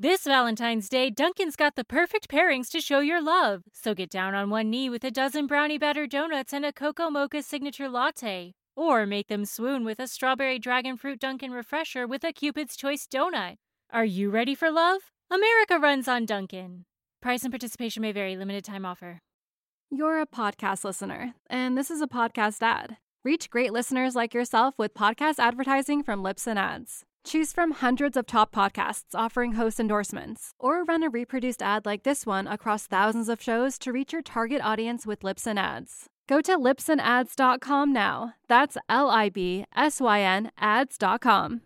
This Valentine's Day, Dunkin's got the perfect pairings to show your love. So get down on one knee with a dozen brownie batter donuts and a cocoa mocha signature latte. Or make them swoon with a strawberry dragon fruit Dunkin' refresher with a Cupid's Choice donut. Are you ready for love? America runs on Dunkin'. Price and participation may vary. Limited time offer. You're a podcast listener, and this is a podcast ad. Reach great listeners like yourself with podcast advertising from Libsyn Ads. Choose from hundreds of top podcasts offering host endorsements, or run a reproduced ad like this one across thousands of shows to reach your target audience with Libsyn Ads. Go to libsynads.com now. That's LIBSYN ads.com.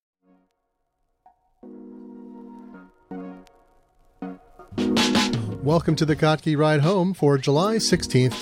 Welcome to the Kottke Ride Home for July 16th,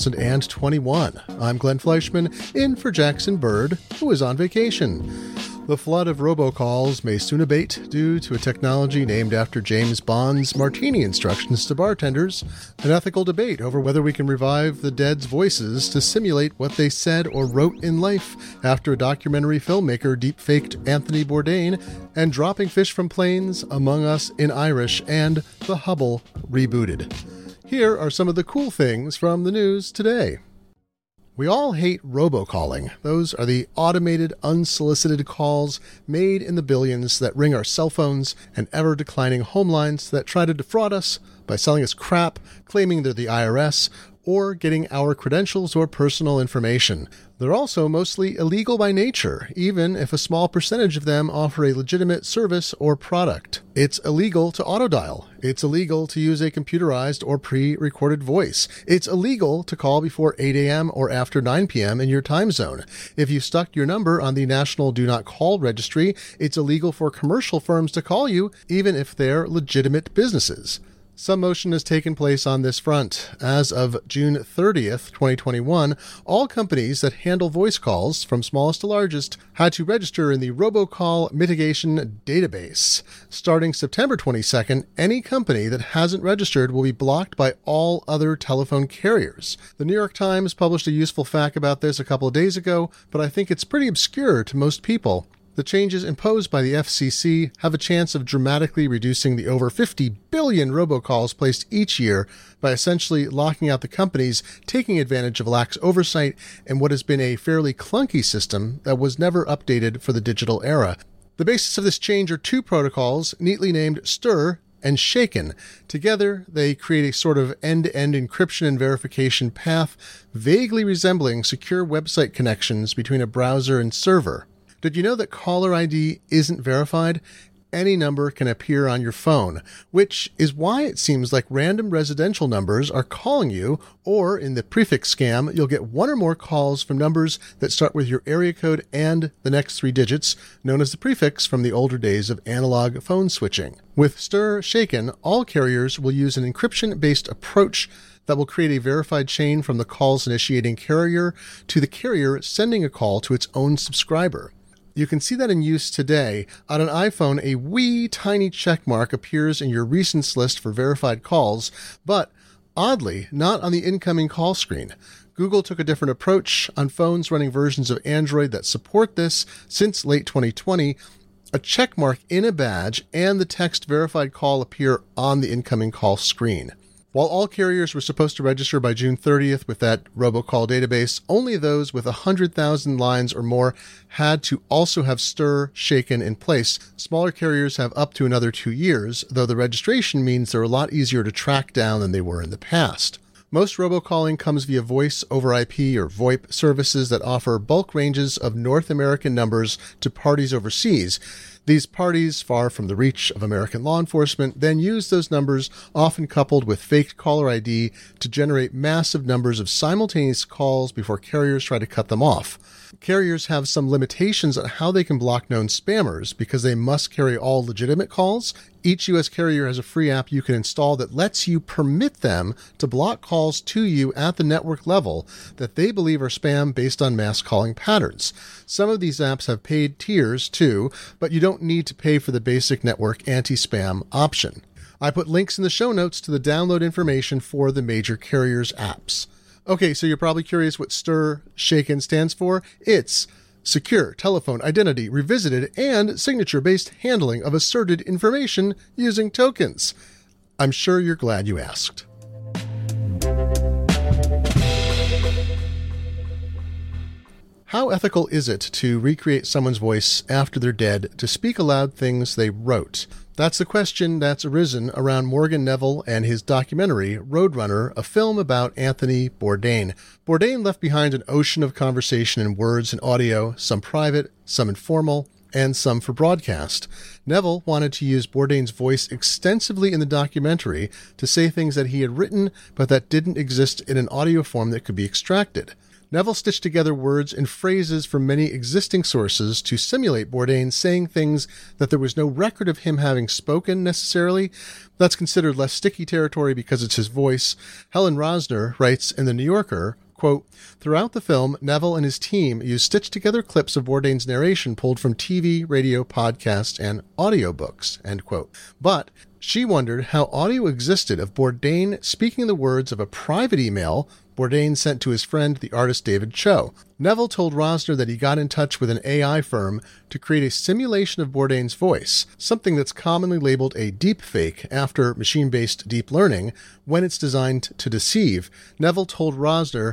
2021. I'm Glenn Fleischman, in for Jackson Bird, who is on vacation. The flood of robocalls may soon abate due to a technology named after James Bond's martini instructions to bartenders, an ethical debate over whether we can revive the dead's voices to simulate what they said or wrote in life after a documentary filmmaker deepfaked Anthony Bourdain, and dropping fish from planes, Among Us in Irish, and The Hubble rebooted. Here are some of the cool things from the news today. We all hate robocalling. Those are the automated, unsolicited calls made in the billions that ring our cell phones and ever-declining home lines that try to defraud us by selling us crap, claiming they're the IRS, or getting our credentials or personal information. They're also mostly illegal by nature, even if a small percentage of them offer a legitimate service or product. It's illegal to autodial. It's illegal to use a computerized or pre-recorded voice. It's illegal to call before 8 a.m. or after 9 p.m. in your time zone. If you stuck your number on the National Do Not Call Registry, it's illegal for commercial firms to call you, even if they're legitimate businesses. Some motion has taken place on this front. As of June 30th, 2021, all companies that handle voice calls, from smallest to largest, had to register in the Robocall Mitigation Database. Starting September 22nd, any company that hasn't registered will be blocked by all other telephone carriers. The New York Times published a useful fact about this a couple of days ago, but I think it's pretty obscure to most people. The changes imposed by the FCC have a chance of dramatically reducing the over 50 billion robocalls placed each year by essentially locking out the companies taking advantage of lax oversight and what has been a fairly clunky system that was never updated for the digital era. The basis of this change are two protocols neatly named STIR and SHAKEN. Together, they create a sort of end-to-end encryption and verification path vaguely resembling secure website connections between a browser and server. Did you know that caller ID isn't verified? Any number can appear on your phone, which is why it seems like random residential numbers are calling you, or in the prefix scam, you'll get one or more calls from numbers that start with your area code and the next three digits, known as the prefix from the older days of analog phone switching. With STIR SHAKEN, all carriers will use an encryption-based approach that will create a verified chain from the call's initiating carrier to the carrier sending a call to its own subscriber. You can see that in use today. On an iPhone, a wee tiny check mark appears in your recents list for verified calls, but oddly, not on the incoming call screen. Google took a different approach. On phones running versions of Android that support this since late 2020, a check mark in a badge and the text verified call appear on the incoming call screen. While all carriers were supposed to register by June 30th with that robocall database, only those with 100,000 lines or more had to also have STIR SHAKEN in place. Smaller carriers have up to another 2 years, though the registration means they're a lot easier to track down than they were in the past. Most robocalling comes via voice over IP or VoIP services that offer bulk ranges of North American numbers to parties overseas. These parties, far from the reach of American law enforcement, then use those numbers, often coupled with faked caller ID, to generate massive numbers of simultaneous calls before carriers try to cut them off. Carriers have some limitations on how they can block known spammers because they must carry all legitimate calls. Each U.S. carrier has a free app you can install that lets you permit them to block calls to you at the network level that they believe are spam based on mass calling patterns. Some of these apps have paid tiers too, but you don't need to pay for the basic network anti-spam option. I put links in the show notes to the download information for the major carriers' apps. Okay, so you're probably curious what STIR SHAKEN stands for. It's secure telephone identity revisited, and signature-based handling of asserted information using tokens. I'm sure you're glad you asked. How ethical is it to recreate someone's voice after they're dead to speak aloud things they wrote? That's the question that's arisen around Morgan Neville and his documentary, Roadrunner, a film about Anthony Bourdain. Bourdain left behind an ocean of conversation in words and audio, some private, some informal, and some for broadcast. Neville wanted to use Bourdain's voice extensively in the documentary to say things that he had written, but that didn't exist in an audio form that could be extracted. Neville stitched together words and phrases from many existing sources to simulate Bourdain saying things that there was no record of him having spoken necessarily. That's considered less sticky territory because it's his voice. Helen Rosner writes in The New Yorker, quote, "Throughout the film, Neville and his team used stitched-together clips of Bourdain's narration pulled from TV, radio, podcast, and audiobooks," end quote. But she wondered how audio existed of Bourdain speaking the words of a private email Bourdain sent to his friend, the artist David Cho. Neville told Rosner that he got in touch with an AI firm to create a simulation of Bourdain's voice, something that's commonly labeled a deepfake after machine-based deep learning when it's designed to deceive. Neville told Rosner,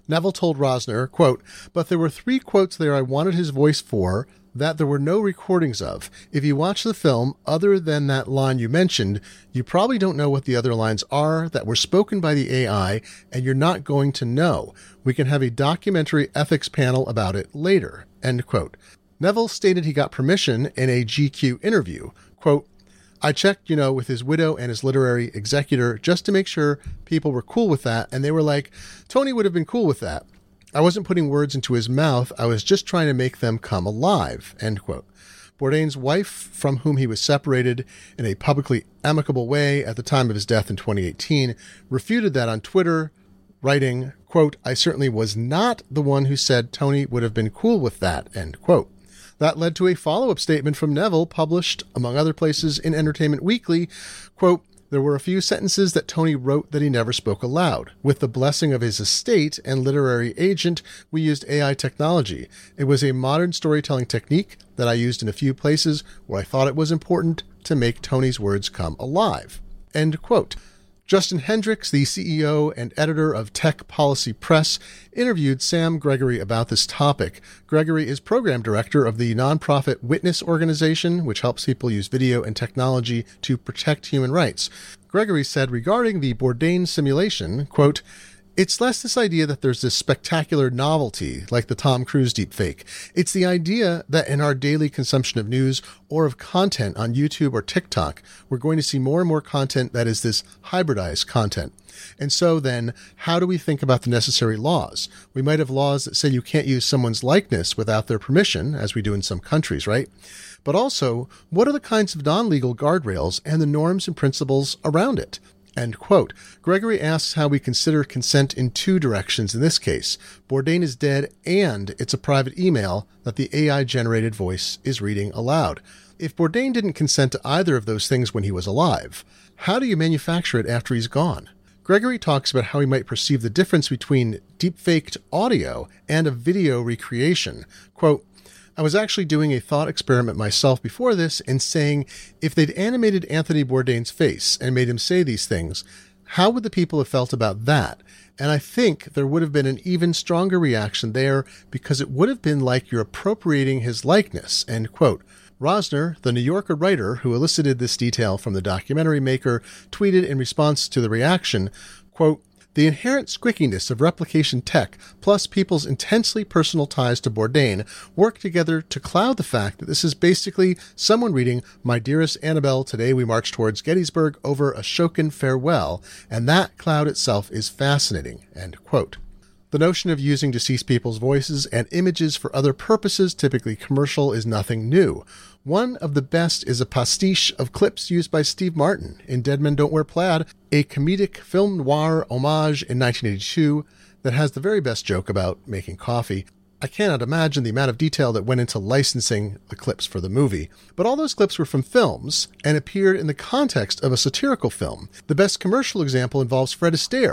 quote, "But there were 3 quotes there I wanted his voice for that there were no recordings of. If you watch the film, other than that line you mentioned, you probably don't know what the other lines are that were spoken by the AI, and you're not going to know. We can have a documentary ethics panel about it later," end quote. Neville stated he got permission in a GQ interview. Quote, "I checked, with his widow and his literary executor just to make sure people were cool with that, and they were like, Tony would have been cool with that. I wasn't putting words into his mouth. I was just trying to make them come alive," end quote. Bourdain's wife, from whom he was separated in a publicly amicable way at the time of his death in 2018, refuted that on Twitter, writing, quote, "I certainly was not the one who said Tony would have been cool with that," end quote. That led to a follow-up statement from Neville published, among other places, in Entertainment Weekly, quote, "There were a few sentences that Tony wrote that he never spoke aloud. With the blessing of his estate and literary agent, we used AI technology. It was a modern storytelling technique that I used in a few places where I thought it was important to make Tony's words come alive," end quote. Justin Hendricks, the CEO and editor of Tech Policy Press, interviewed Sam Gregory about this topic. Gregory is program director of the nonprofit Witness organization, which helps people use video and technology to protect human rights. Gregory said regarding the Bourdain simulation, quote, "It's less this idea that there's this spectacular novelty, like the Tom Cruise deepfake. It's the idea that in our daily consumption of news or of content on YouTube or TikTok, we're going to see more and more content that is this hybridized content. And so then, how do we think about the necessary laws? We might have laws that say you can't use someone's likeness without their permission, as we do in some countries, right? But also, what are the kinds of non-legal guardrails and the norms and principles around it?" End quote. Gregory asks how we consider consent in 2 directions in this case. Bourdain is dead and it's a private email that the AI-generated voice is reading aloud. If Bourdain didn't consent to either of those things when he was alive, how do you manufacture it after he's gone? Gregory talks about how he might perceive the difference between deepfaked audio and a video recreation. Quote, "I was actually doing a thought experiment myself before this and saying, if they'd animated Anthony Bourdain's face and made him say these things, how would the people have felt about that? And I think there would have been an even stronger reaction there because it would have been like you're appropriating his likeness," end quote. Rosner, the New Yorker writer who elicited this detail from the documentary maker, tweeted in response to the reaction, quote, "The inherent squickiness of replication tech, plus people's intensely personal ties to Bourdain, work together to cloud the fact that this is basically someone reading, 'My dearest Annabelle, today we march towards Gettysburg over Ashokan farewell,' and that cloud itself is fascinating," end quote. The notion of using deceased people's voices and images for other purposes, typically commercial, is nothing new. One of the best is a pastiche of clips used by Steve Martin in Dead Men Don't Wear Plaid, a comedic film noir homage in 1982 that has the very best joke about making coffee. I cannot imagine the amount of detail that went into licensing the clips for the movie. But all those clips were from films and appeared in the context of a satirical film. The best commercial example involves Fred Astaire,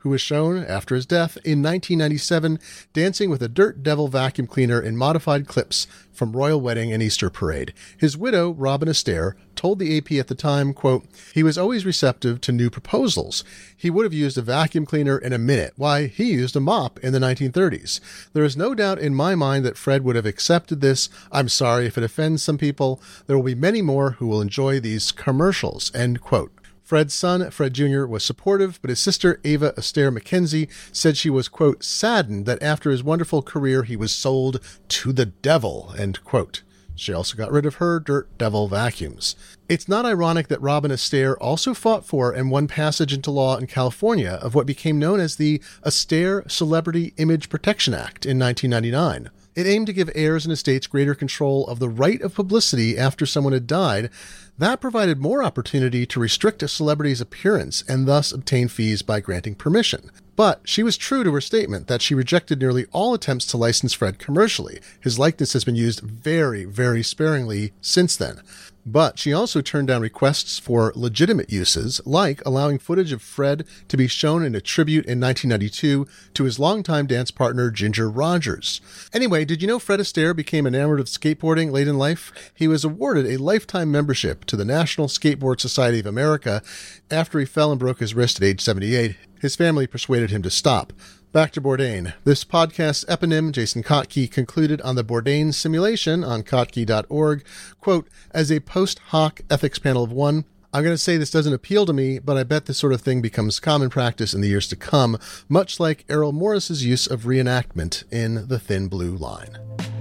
who was shown, after his death in 1997, dancing with a Dirt Devil vacuum cleaner in modified clips from Royal Wedding and Easter Parade. His widow, Robin Astaire, told the AP at the time, quote, "He was always receptive to new proposals. He would have used a vacuum cleaner in a minute. Why, he used a mop in the 1930s. There is no doubt in my mind that Fred would have accepted this. I'm sorry if it offends some people. There will be many more who will enjoy these commercials," end quote. Fred's son, Fred Jr., was supportive, but his sister, Ava Astaire Mackenzie, said she was, quote, "saddened that after his wonderful career he was sold to the devil," end quote. She also got rid of her Dirt Devil vacuums. It's not ironic that Robin Astaire also fought for and won passage into law in California of what became known as the Astaire Celebrity Image Protection Act in 1999. It aimed to give heirs and estates greater control of the right of publicity after someone had died. That provided more opportunity to restrict a celebrity's appearance and thus obtain fees by granting permission. But she was true to her statement that she rejected nearly all attempts to license Fred commercially. His likeness has been used very, very sparingly since then. But she also turned down requests for legitimate uses, like allowing footage of Fred to be shown in a tribute in 1992 to his longtime dance partner Ginger Rogers. Anyway, did you know Fred Astaire became enamored of skateboarding late in life? He was awarded a lifetime membership to the National Skateboard Society of America after he fell and broke his wrist at age 78. His family persuaded him to stop. Back to Bourdain. This podcast's eponym, Jason Kotke, concluded on the Bourdain simulation on Kotke.org, quote, "As a post hoc ethics panel of one, I'm going to say this doesn't appeal to me, but I bet this sort of thing becomes common practice in the years to come, much like Errol Morris's use of reenactment in The Thin Blue Line."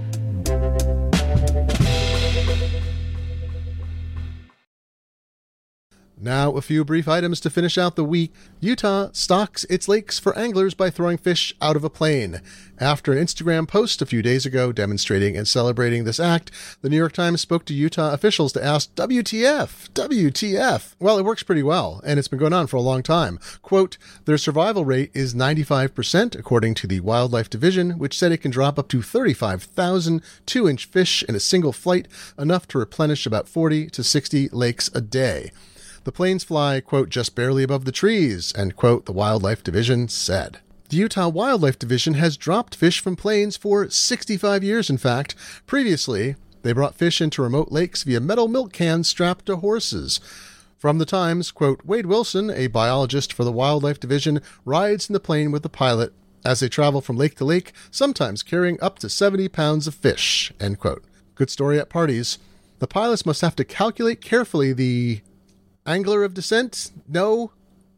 Now, a few brief items to finish out the week. Utah stocks its lakes for anglers by throwing fish out of a plane. After an Instagram post a few days ago demonstrating and celebrating this act, the New York Times spoke to Utah officials to ask, WTF? Well, it works pretty well, and it's been going on for a long time. Quote, "Their survival rate is 95%, according to the Wildlife Division, which said it can drop up to 35,000 2-inch fish in a single flight, enough to replenish about 40 to 60 lakes a day. The planes fly, quote, just barely above the trees," end quote, the Wildlife Division said. The Utah Wildlife Division has dropped fish from planes for 65 years, in fact. Previously, they brought fish into remote lakes via metal milk cans strapped to horses. From the Times, quote, "Wade Wilson, a biologist for the Wildlife Division, rides in the plane with the pilot as they travel from lake to lake, sometimes carrying up to 70 pounds of fish," end quote. Good story at parties. The pilots must have to calculate carefully the angler of descent? No.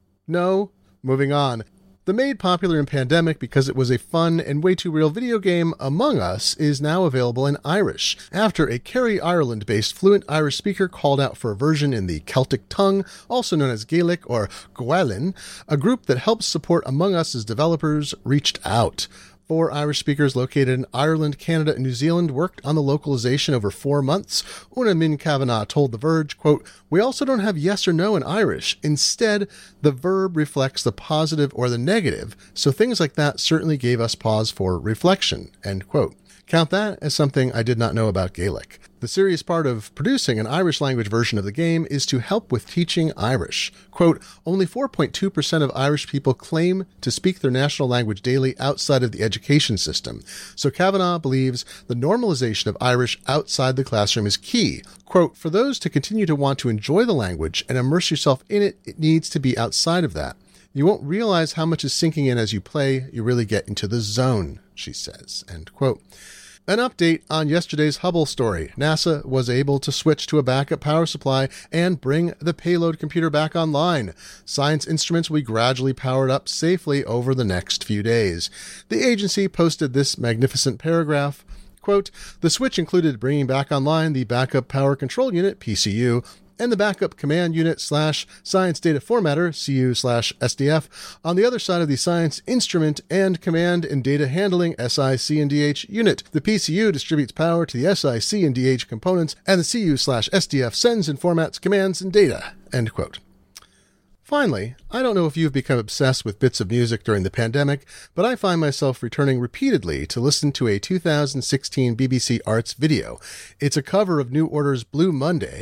Moving on. The made popular in pandemic because it was a fun and way too real video game, Among Us, is now available in Irish, after a Kerry, Ireland-based fluent Irish speaker called out for a version in the Celtic tongue, also known as Gaelic or Gwalin. A group that helps support Among Us's developers reached out. 4 Irish speakers located in Ireland, Canada, and New Zealand worked on the localization over 4 months. Una Min Kavanagh told The Verge, quote, "We also don't have yes or no in Irish. Instead, the verb reflects the positive or the negative, so things like that certainly gave us pause for reflection," end quote. Count that as something I did not know about Gaelic. The serious part of producing an Irish language version of the game is to help with teaching Irish. Quote, "Only 4.2% of Irish people claim to speak their national language daily outside of the education system. So Kavanagh believes the normalization of Irish outside the classroom is key. Quote, "For those to continue to want to enjoy the language and immerse yourself in it, it needs to be outside of that. You won't realize how much is sinking in as you play. You really get into the zone," she says, end quote. An update on yesterday's Hubble story. NASA was able to switch to a backup power supply and bring the payload computer back online. Science instruments will be gradually powered up safely over the next few days. The agency posted this magnificent paragraph. Quote, "The switch included bringing back online the Backup Power Control Unit, PCU, and the Backup Command Unit / Science Data Formatter, CU/SDF, on the other side of the Science Instrument and Command and Data Handling, SIC&DH unit. The PCU distributes power to the SIC&DH components, and the CU/SDF sends and formats commands and data," end quote. Finally, I don't know if you've become obsessed with bits of music during the pandemic, but I find myself returning repeatedly to listen to a 2016 BBC Arts video. It's a cover of New Order's Blue Monday,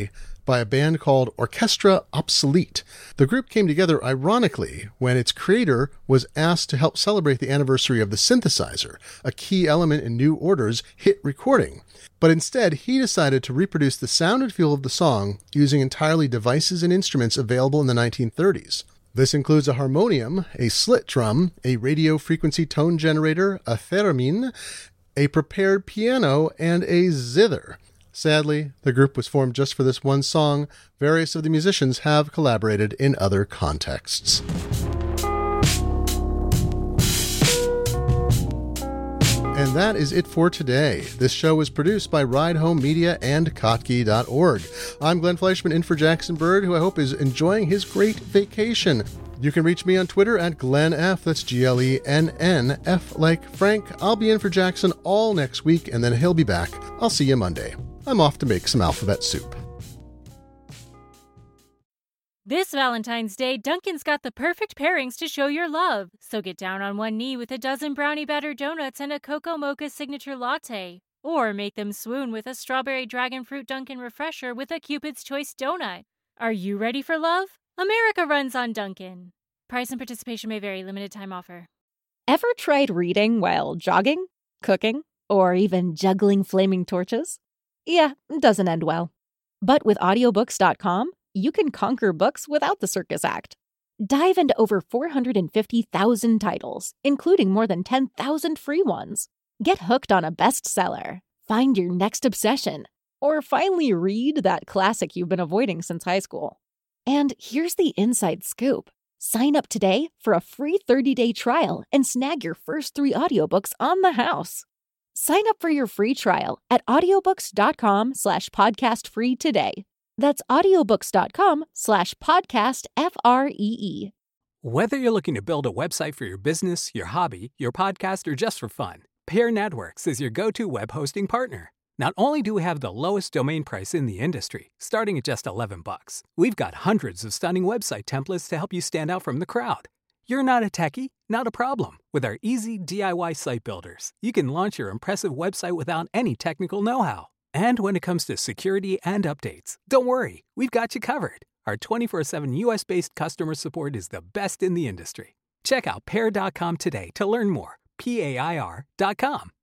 by a band called Orchestra Obsolete. The group came together ironically when its creator was asked to help celebrate the anniversary of the synthesizer, a key element in New Order's hit recording. But instead, he decided to reproduce the sound and feel of the song using entirely devices and instruments available in the 1930s. This includes a harmonium, a slit drum, a radio frequency tone generator, a theremin, a prepared piano, and a zither. Sadly, the group was formed just for this one song. Various of the musicians have collaborated in other contexts. And that is it for today. This show was produced by Ride Home Media and Kottke.org. I'm Glenn Fleischman, in for Jackson Bird, who I hope is enjoying his great vacation. You can reach me on Twitter at GlennF, that's Glenn, F like Frank. I'll be in for Jackson all next week, and then he'll be back. I'll see you Monday. I'm off to make some alphabet soup. This Valentine's Day, Dunkin's got the perfect pairings to show your love. So get down on one knee with a dozen brownie batter donuts and a cocoa mocha signature latte. Or make them swoon with a strawberry dragon fruit Dunkin' refresher with a Cupid's Choice donut. Are you ready for love? America runs on Dunkin'. Price and participation may vary. Limited time offer. Ever tried reading while jogging, cooking, or even juggling flaming torches? Yeah, it doesn't end well. But with audiobooks.com, you can conquer books without the circus act. Dive into over 450,000 titles, including more than 10,000 free ones. Get hooked on a bestseller, find your next obsession, or finally read that classic you've been avoiding since high school. And here's the inside scoop. Sign up today for a free 30-day trial and snag your first 3 audiobooks on the house. Sign up for your free trial at audiobooks.com/podcastfree today. That's audiobooks.com/podcastfree. Whether you're looking to build a website for your business, your hobby, your podcast, or just for fun, Pair Networks is your go-to web hosting partner. Not only do we have the lowest domain price in the industry, starting at just $11, we've got hundreds of stunning website templates to help you stand out from the crowd. You're not a techie? Not a problem. With our easy DIY site builders, you can launch your impressive website without any technical know-how. And when it comes to security and updates, don't worry, we've got you covered. Our 24/7 US-based customer support is the best in the industry. Check out Pair.com today to learn more. PAIR.com.